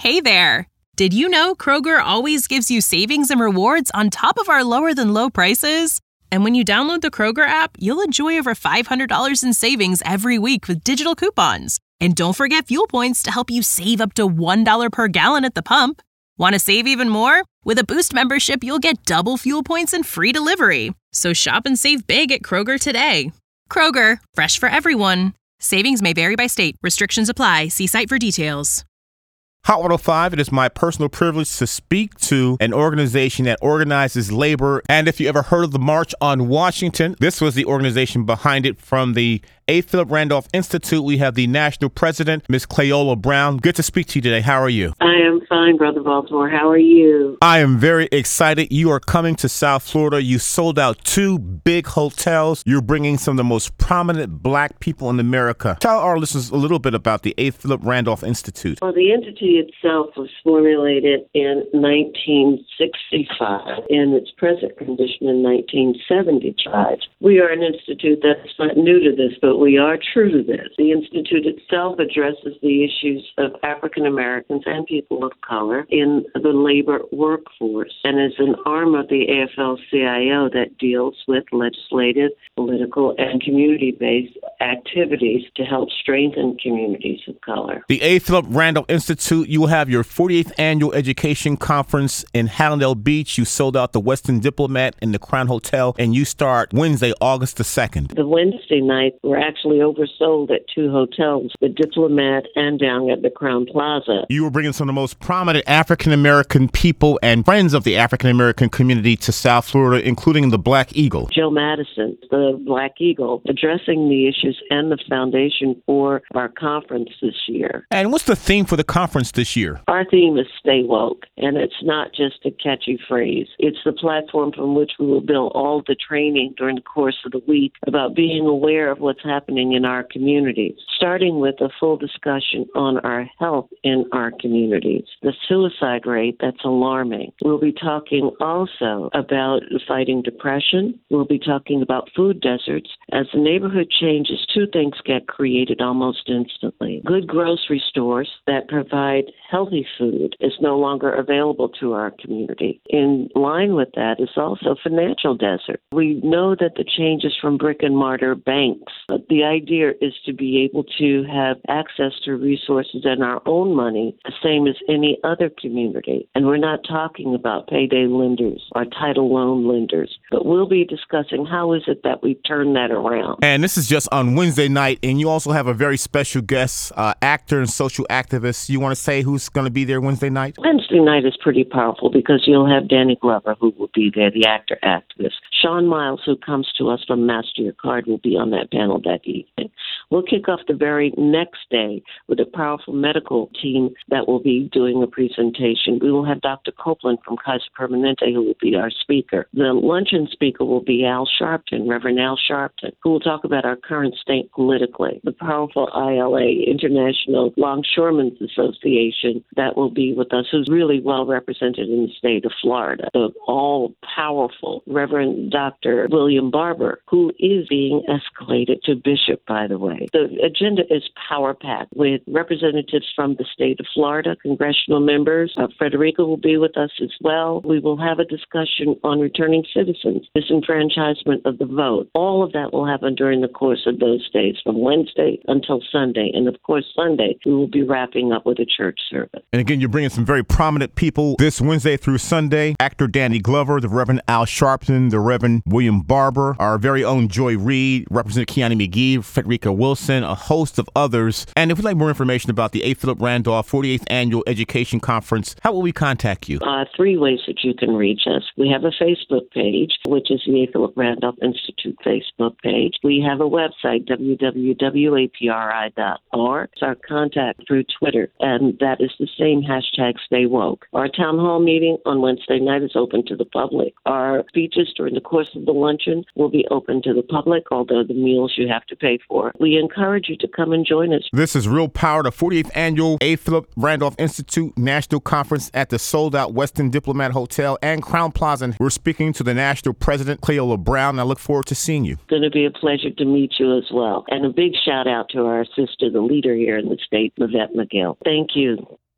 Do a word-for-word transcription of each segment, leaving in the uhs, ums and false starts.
Hey there! Did you know Kroger always gives you savings and rewards on top of our lower-than-low prices? And when you download the Kroger app, you'll enjoy over five hundred dollars in savings every week with digital coupons. And don't forget fuel points to help you save up to one dollar per gallon at the pump. Want to save even more? With a Boost membership, you'll get double fuel points and free delivery. So shop and save big at Kroger today. Kroger, fresh for everyone. Savings may vary by state. Restrictions apply. See site for details. Hot one oh five, it is my personal privilege to speak to an organization that organizes labor. And if you ever heard of the March on Washington, this was the organization behind it. From the A. Philip Randolph Institute, we have the national president, Miz Cleola Brown. Good to speak to you today. How are you? I am fine, Brother Baltimore. How are you? I am very excited. You are coming to South Florida. You sold out two big hotels. You're bringing some of the most prominent black people in America. Tell our listeners a little bit about the A. Philip Randolph Institute. Well, the Institute itself was formulated in nineteen sixty-five, in its present condition in nineteen seventy-five. We are an institute that's not new to this, but we are true to this. The Institute itself addresses the issues of African Americans and people of color in the labor workforce, and is an arm of the A F L C I O that deals with legislative, political, and community-based activities to help strengthen communities of color. The A. Philip Randolph Institute, you will have your forty-eighth annual education conference in Hallandale Beach. You sold out the Westin Diplomat and the Crown Hotel, and you start Wednesday, August the second. The Wednesday night, we're actually oversold at two hotels, the Diplomat and down at the Crown Plaza. You were bringing some of the most prominent African-American people and friends of the African-American community to South Florida, including the Black Eagle. Joe Madison, the Black Eagle, addressing the issues and the foundation for our conference this year. And what's the theme for the conference this year? Our theme is Stay Woke, and it's not just a catchy phrase. It's the platform from which we will build all the training during the course of the week about being aware of what's happening in our communities, starting with a full discussion on our health in our communities. The suicide rate, that's alarming. We'll be talking also about fighting depression. We'll be talking about food deserts. As the neighborhood changes, two things get created almost instantly. Good grocery stores that provide healthy food is no longer available to our community. In line with that is also financial desert. We know that the changes from brick and mortar banks, but the idea is to be able to have access to resources and our own money, the same as any other community. And we're not talking about payday lenders or title loan lenders, but we'll be discussing how is it that we turn that around. And this is just on Wednesday night, and you also have a very special guest, uh, actor and social activist. You want to say who's going to be there Wednesday night? Wednesday night is pretty powerful because you'll have Danny Glover, who will be there, the actor activist. Sean Miles, who comes to us from Master Your Card, will be on that panel that evening. We'll kick off the very next day with a powerful medical team that will be doing a presentation. We will have Doctor Copeland from Kaiser Permanente, who will be our speaker. The luncheon speaker will be Al Sharpton, Reverend Al Sharpton, who will talk about our current state politically. The powerful I L A, International Longshoremen's Association, that will be with us, who's really well represented in the state of Florida. The all-powerful Reverend Doctor William Barber, who is being escalated to bishop, by the way. The agenda is power-packed with representatives from the state of Florida, congressional members. Uh, Frederica will be with us as well. We will have a discussion on returning citizens, disenfranchisement of the vote. All of that will happen during the course of those days, from Wednesday until Sunday. And of course, Sunday, we will be wrapping up with a church service. And again, you're bringing some very prominent people this Wednesday through Sunday. Actor Danny Glover, the Reverend Al Sharpton, the Reverend William Barber, our very own Joy Reid, Representative Kiani McGee, Frederica Wilson, a host of others. And if you'd like more information about the A. Philip Randolph forty-eighth Annual Education Conference, how will we contact you? Uh, three ways that you can reach us. We have a Facebook page, which is the A. Philip Randolph Institute Facebook page. We have a website, w w w dot a p r i dot org. It's our contact through Twitter, and that is the same hashtag Stay Woke. Our town hall meeting on Wednesday night is open to the public. Our speeches during the course of the luncheon will be open to the public, although the meals you have to pay for. We encourage you to come and join us. This is Real Power, the forty-eighth Annual A. Philip Randolph Institute National Conference at the sold-out Westin Diplomat Hotel and Crown Plaza. We're speaking to the National President, Cleola Brown, and I look forward to seeing you. It's going to be a pleasure to meet you as well. And a big shout out to our sister, the leader here in the state, Lavette McGill. Thank you.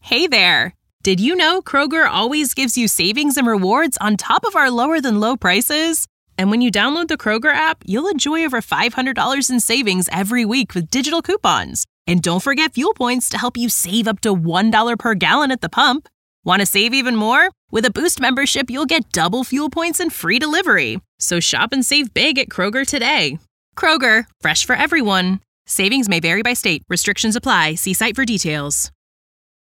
Hey there! Did you know Kroger always gives you savings and rewards on top of our lower-than-low prices? And when you download the Kroger app, you'll enjoy over five hundred dollars in savings every week with digital coupons. And don't forget fuel points to help you save up to one dollar per gallon at the pump. Want to save even more? With a Boost membership, you'll get double fuel points and free delivery. So shop and save big at Kroger today. Kroger, fresh for everyone. Savings may vary by state. Restrictions apply. See site for details.